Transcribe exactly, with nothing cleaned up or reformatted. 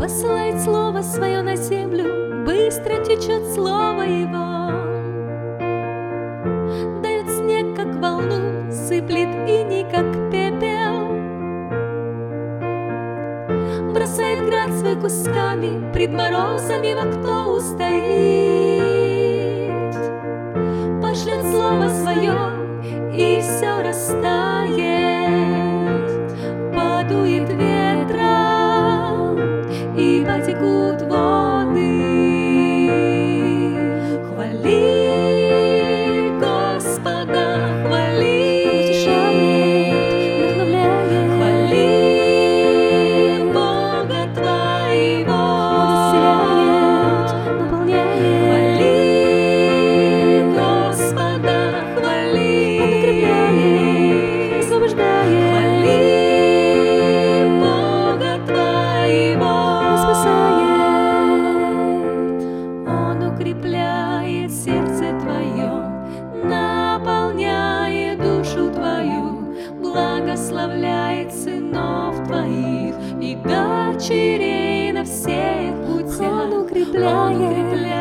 посылает слово свое на землю, быстро течет слово его. Дает снег, как волну, сыплет иней, как пепел. Бросает град свой кусками, пред морозами во кто устоит. Пошлет слово свое, и все растает. Подует ветром, и потекут воды. Хвали Господа, хвали, утешает, вдохновляет. Хвали Бога твоего, Он исцеляет, наполняет. Хвали Господа, хвали, Он укрепляет, освобождает. Хвали Бога твоего, Он спасает. Он укрепляет сердце твое, наполняет душу твою, благословляет сынов твоих и дочерей на всех путях. Он укрепляет, Он укрепляет